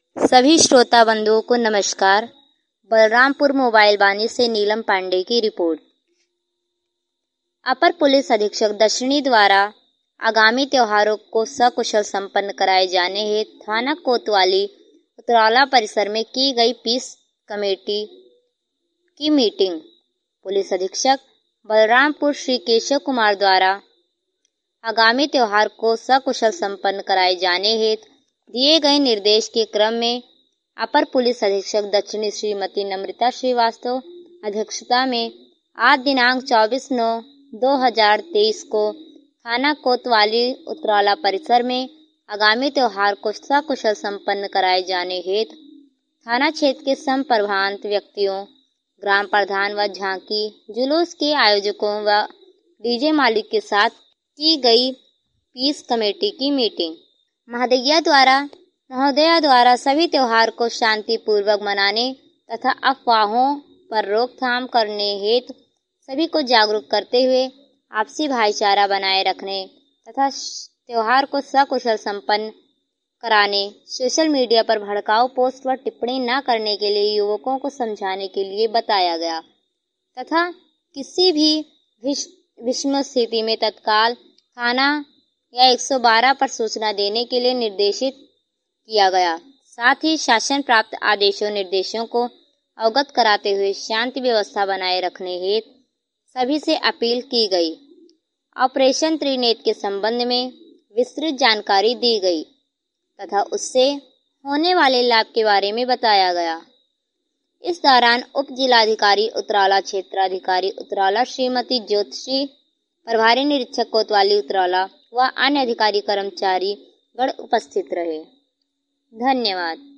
सभी श्रोता बंधुओं को नमस्कार। बलरामपुर मोबाइल वाणी से नीलम पांडे की रिपोर्ट। अपर पुलिस अधीक्षक दक्षिणी द्वारा आगामी त्योहारों को सकुशल संपन्न कराए जाने हेतु थाना कोतवाली उतरौला परिसर में की गई पीस कमेटी की मीटिंग। पुलिस अधीक्षक बलरामपुर श्री केशव कुमार द्वारा आगामी त्योहार को सकुशल संपन्न कराए जाने हेतु दिए गए निर्देश के क्रम में अपर पुलिस अधीक्षक दक्षिणी श्रीमती नम्रता श्रीवास्तव अध्यक्षता में आज दिनांक 24/9/2023 को थाना कोतवाली उतरौला परिसर में आगामी त्योहार को सकुशल संपन्न कराए जाने हेतु थाना क्षेत्र के संप्रभांत व्यक्तियों, ग्राम प्रधान व झांकी जुलूस के आयोजकों व डीजे मालिक के साथ की गई पीस कमेटी की मीटिंग। महोदया द्वारा सभी त्योहार को शांतिपूर्वक मनाने तथा अफवाहों पर रोकथाम करने हेतु सभी को जागरूक करते हुए आपसी भाईचारा बनाए रखने तथा त्योहार को सकुशल संपन्न कराने, सोशल मीडिया पर भड़काऊ पोस्ट व टिप्पणी न करने के लिए युवकों को समझाने के लिए बताया गया तथा किसी भी विषम स्थिति में तत्काल थाना या 112 पर सूचना देने के लिए निर्देशित किया गया। साथ ही शासन प्राप्त आदेशों निर्देशों को अवगत कराते हुए शांति व्यवस्था बनाए रखने हेतु सभी से अपील की गई। ऑपरेशन त्रिनेत्र के संबंध में विस्तृत जानकारी दी गई तथा उससे होने वाले लाभ के बारे में बताया गया। इस दौरान उप जिलाधिकारी उतरौला, क्षेत्राधिकारी उतरौला श्रीमती ज्योतिषी, प्रभारी निरीक्षक कोतवाली उतरौला व अन्य अधिकारी कर्मचारी गण उपस्थित रहे। धन्यवाद।